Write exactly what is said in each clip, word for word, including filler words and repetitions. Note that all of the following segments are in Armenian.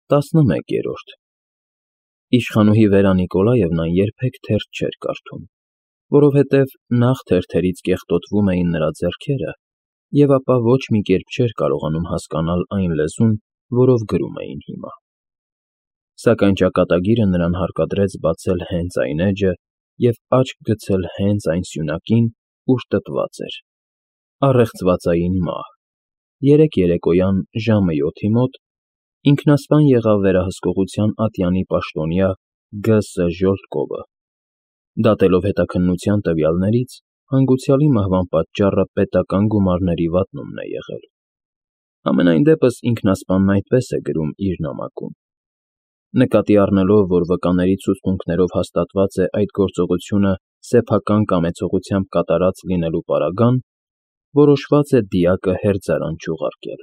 տասնմեկերորդ Իշխանուհի Վերա Նիկոլաևնան երբեք թերթ չէր կարդում, որովհետև նախ թերթերից կեղտոտվում էին նրա ձեռքերը, և ապա ոչ մի կերպ չէր կարողանում հասկանալ այն լեզուն, որով գրում էին հիմա։ Սակայն ճակատագիրը նրան հարկադրեց բացել հենց այն էջը և աչք գցել հենց այն սյունակին, ուր տպված էր. առեղծվածային մահ։ Երեկ երեկոյան ժամը յոթի մոտ ինքնասպան եղավ վերահսկողության ատյանի պաշտոնյա Գ Ս Ժոլտկովը։ Դատելով հետաքննության տվյալներից, հանգուցյալի մահվան պատճառը պետական գումարների վատնումն է եղել։ Համենայն դեպս ինքնասպանն այդպես է գրում իր նամակում։ Նկատի առնելով, որ վկաների ցուցմունքներով հաստատված է այդ գործողությունը սեփական կամեցողությամբ կատարած լինելու պարագան, որոշված է դիակը հերձարան չուղարկել։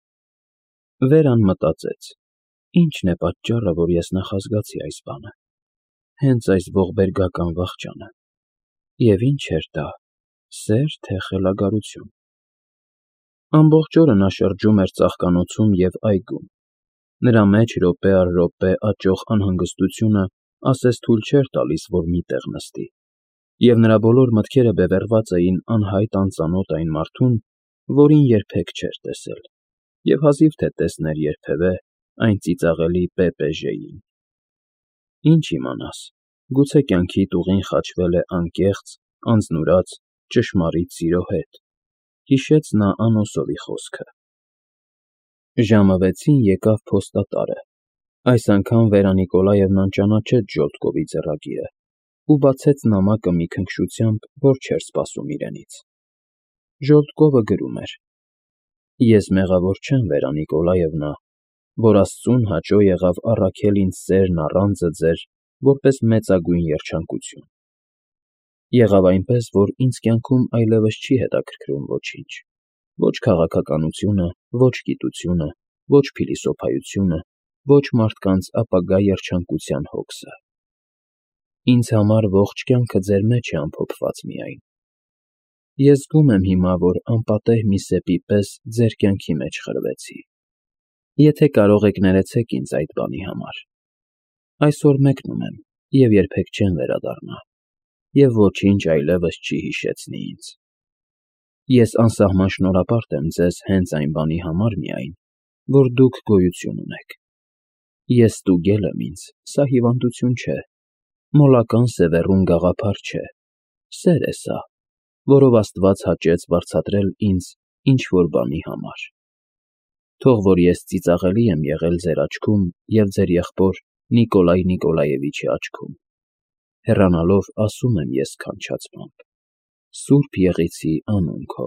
Վերան մտածեց. ի՞նչն է պատճառը, որ ես նախազգացի այս բանը։ Հենց այս ողբերգական վախճանը։ Եվ ի՞նչ էր դա, սե՞ր, թե խելագարություն։ Ամբողջ օրը նա շրջում էր ծաղկանոցում և այգում։ Նրա մեջ րոպե առ րոպե աճող անհանգստությունը ասես թույլ չէր տալիս, որ մի տեղ նստի, և նրա բոլոր մտքերը բևեռված էին անհայտ անծանոթ այն մարդուն, որին երբեք չէր տեսել, և հազիվ թե տեսներ երբևէ այն ծիծաղելի Պ. Ž֊ին։ Ինչ իմանաս, գուցե կյանքիդ ուղին խաչվել է անկեղծ, անձնուրաց, ճշմարիտ սիրո հետ, հիշեց նա անոսովի խոսքը։ Ժամը վեցին եկավ փոստատարը։ Այս անգամ Վերա Նիկոլաևնան ճանաչեց Ժոլտկովի ձեռագիրը ու բացեց նամակը մի քնքշությամբ, որ չէր սպասում իրենից։ Ժոլտկովը գրում էր. Ես մեղավոր չեմ, Վերա Նիկոլաևնա, որ աստծուն հաճո եղավ առաքել ինձ սերն առանձը ձեր որպես մեծագույն երջանկություն։ Եղավ այնպես, որ ինձ կյանքում այլևս չի հետաքրքրում ոչինչ, ոչ քաղաքականությունը, ոչ գիտությունը, ոչ փիլիսոփայությունը, ոչ մարդկանց ապագա երջանկության հոգսը։ Ինձ համար ողջ կյանքը ձեր մեջ է ամփոփված միայն։ Ես զգում եմ հիմա, որ անպատեհ մի սեպի պես ձեր կյանքի մեջ խրվեցի։ Եթե կարող եք, ներեցեք ինձ այդ բանի համար։ Այսօր մեկնում եմ և երբեք չեմ վերադառնա, և ոչինչ այլևս չի հիշեցնի ինձ։ Ես անսահման շնորհապարտ եմ ձեզ հենց այն բանի համար միայն, որ դուք գոյություն ունեք։ Ես ստուգել եմ ինձ, սա հիվանդություն չէ, մոլական սևեռուն գաղափար չէ, սեր է սա, որով Աստված հաճեց վարձատրել ինձ ինչ֊որ բանի համար։ Թող որ ես ծիծաղելի եմ եղել ձեր աչքում և ձեր եղբոր Նիկոլայ Նիկոլաևիչի աչքում, հեռանալով ասում եմ ես քանչածմամբ. Սուրբ Եղիցի անուն քո։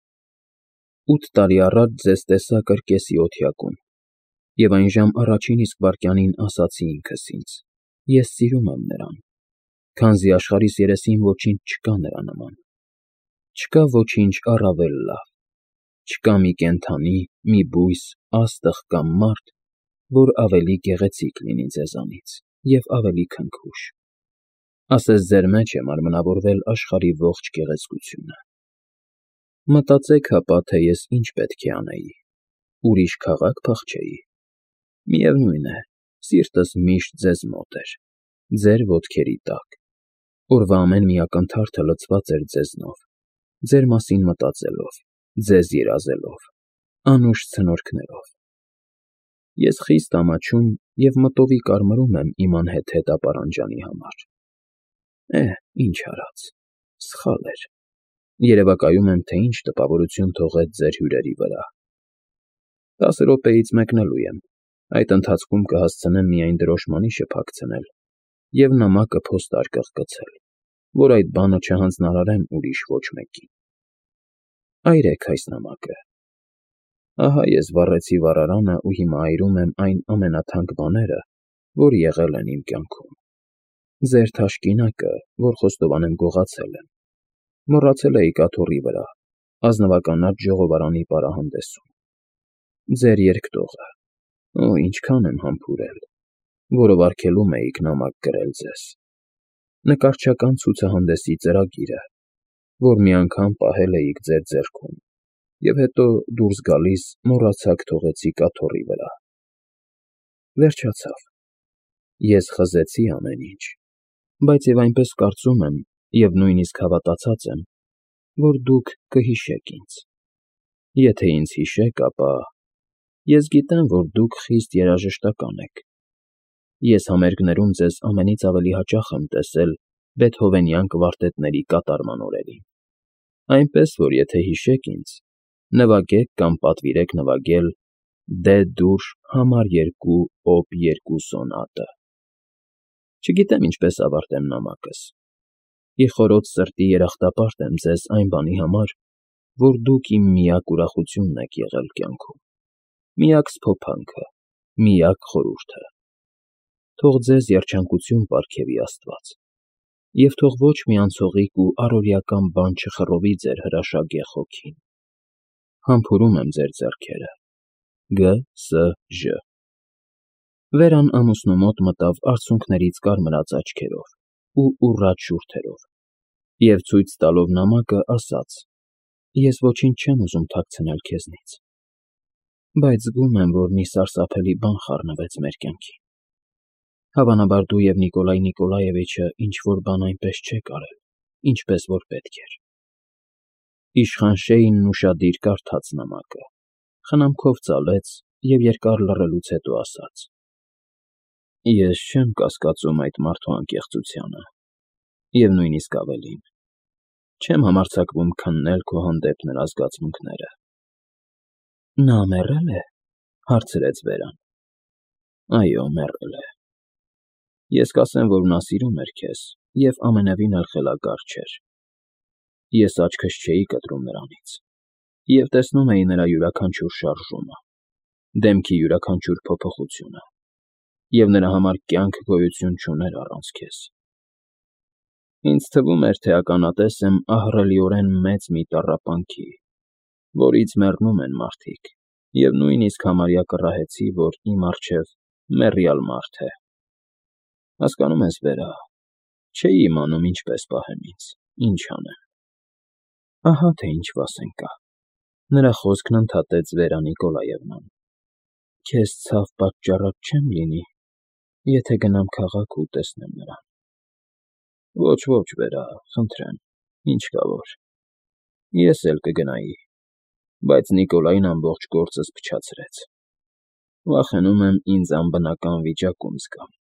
Ութ տարի առաջ ձեզ տեսա կրկեսի օթյակում, և այն ժամ առաջին իսկ վայրկյանին ասացի ինքս ինձ. ես սիրում եմ նրան, քանզի աշխարհիս երեսին ոչինչ չկա նրա նման։ Չկա ոչինչ առավել լավ, չկա մի կենդանի, մի բույս, աստղ կամ մարդ, որ ավելի գեղեցիկ լինի ձեզանից և ավելի քնքուշ։ Ասես ձեր մեջ է մարմնավորվել աշխարհի ողջ գեղեցկությունը։ Մտածեք հապա, թե ես ինչ պետք է անեի, ուրիշ քաղա՞ք փախչեի։ Միևնույն է, սիրտս միշտ ձեզ մոտ էր, ձեր ոտքերի տակ, օրվա ամեն մի ակնթարթը լցված էր ձեզնով, ձեր մասին մտածելով, ձեզ երազելով, անուշ ցնորքներով։ Ես խիստ ամաչում և մտովի կարմրում եմ իմ անհեթեթ ապարանջանի համար։ Է, ինչ արած, սխալ էր, երևակայում եմ, թե ինչ տպավորություն թողեց ձեր հյուրերի վրա։ Տասը րոպեից մեկնելու եմ, այդ ընթացքում կհասցնեմ միայն դրոշմանի շփակցնել և նամակը փոստար կղկցել, որ այդ բանը չհանձնարարեմ ուրիշ ոչ մեկին։ Այրեք այս նամակը։ Ահա ես վառեցի վառարանը ու հիմա այրում եմ այն ամենաթանկ բաները, որ եղել են իմ կյանքում։ Ձեր թաշկինակը, որ խոստովանեմ գողացել եմ, մոռացել էի կաթոռի վրա, ազնվականած ժողովարանի պարահանդեսում։ Ձեր երկտողը, օ, ինչքան եմ համբուրել, որով արգելում էիք նամակ գրել ձեզ։ Նկարչական ցուցահանդեսի ծրագիրը, որ մի անգամ պահել էիք ձեր ձեռքում, և հետո դուրս գալիս մոռացաք թողեցի կաթոռի վրա։ Վերջացավ։ Ես խզեցի ամեն ինչ, բայց և այնպես կարծում եմ, և նույնիսկ հավատացած եմ, որ դուք կհիշեք ինձ։ Եթե ինձ հիշեք, ապա… Ես գիտեմ, որ դուք խիստ երաժշտական եք։ Ես համերգներում ձեզ ամենից ավելի հաճախ եմ տեսել բեթհովենյան կվարտետների կատարման օրերին, այնպես որ եթե հիշեք ինձ, նվագեք կամ պատվիրեք նվագել Դե֊դուր համար երկու, օպ երկու սոնատը։ Չգիտեմ ինչպես ավարտեմ նամակս։ Ի խորոց սրտի երախտապարտ եմ ձեզ այն բանի համար, որ դուք իմ միակ ուրախությունն եք եղել կյանքում, միակ սփոփանքը, միակ խորհուրդը։ Թող ձեզ երջանկություն պարգևի աստված, և թող ոչ մի անցողիկ ու առօրեական բան չխռովի ձեր հրաշագեղ հոգին։ Համբուրում եմ ձեր ձեռքերը։ Գ. Ս. Ժ. Վերան ամուսնու մոտ մտավ արցունքներից կարմրած աչքերով ու ուռած շուրթերով և ցույց տալով նամակը, ասաց. Ես ոչինչ չեմ ուզում թաքցնել քեզնից, բայց զգում եմ, որ մի սարսափելի բան խառնվեց մեր կյանքին։ Հավանաբար դու և Նիկոլայ Նիկոլաևիչը ինչ֊որ բան այնպես չեք արել, ինչպես որ պետք էր։ Իշխան Շեյնն ուշադիր կարդաց նամակը, խնամքով ծալեց և երկար լռելուց հետո ասաց. Ես չեմ կասկածում այդ մարդու անկեղծությանը, և նույնիսկ ավելին, չեմ համարձակվում քննել քո հանդեպ նրա զգացմունքները։ Նա մեռե՞լ է, հարցրեց Վերան։ Այո, մեռել է։ Ես կասեմ, որ նա սիրում էր քեզ և ամենևին էլ խելագար չէր։ Ես աչքս չէի կտրում նրանից և տեսնում էի նրա յուրաքանչյուր շարժումը, դեմքի յուրաքանչյուր փոփոխությունը, և նրա համար կյանք գոյություն չուներ առանց քեզ։ Ինձ թվում էր, թե ականատես եմ ահռելիորեն մեծ մի տառապանքի, որից մեռնում են մարդիկ, և նույնիսկ համարյա կռահեցի, որ իմ առջև մեռյալ մարդ է։ Հասկանո՞ւմ ես, Վերա, չէի իմանում ինչպես պահեմ ինձ, ինչ անեմ։ Ահա թե ինչ վասեն կա, նրա խոսքն ընդհատեց Վերա Նիկոլաևնան։ Քեզ ցավ պատճառակ չեմ լինի, եթե գնամ քաղաք ու տեսնեմ նրան։ Ոչ, ոչ, Վերա, խնդրեմ, ինչ կա որ… Ես էլ կգնայի, բայց Նիկոլայն ամբողջ գործս փչացրեց։ Վախենում եմ ինձ անբնական վիճակում զգամ։